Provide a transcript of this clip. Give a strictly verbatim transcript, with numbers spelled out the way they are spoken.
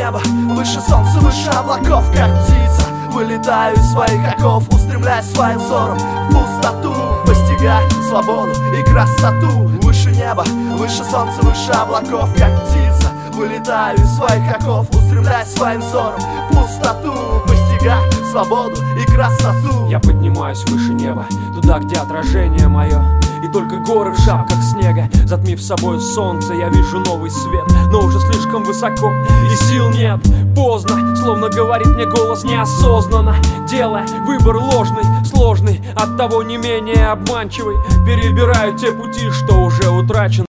неба, выше солнца, выше облаков, как птица. Вылетаю из своих оков, устремляясь своим взором в пустоту, постигая свободу и красоту. Выше неба, выше солнца, выше облаков, как птица. Вылетаю из своих оков, устремляясь своим взором в пустоту, постигая свободу и красоту. Я поднимаюсь выше неба, туда, где отражение мое, и только горы в шапках снега. Затмив собой солнце, я вижу новый свет, но уже слишком высоко, и сил нет. Поздно, словно говорит мне голос неосознанно, делая выбор ложный, сложный, оттого не менее обманчивый. Перебираю те пути, что уже утрачены.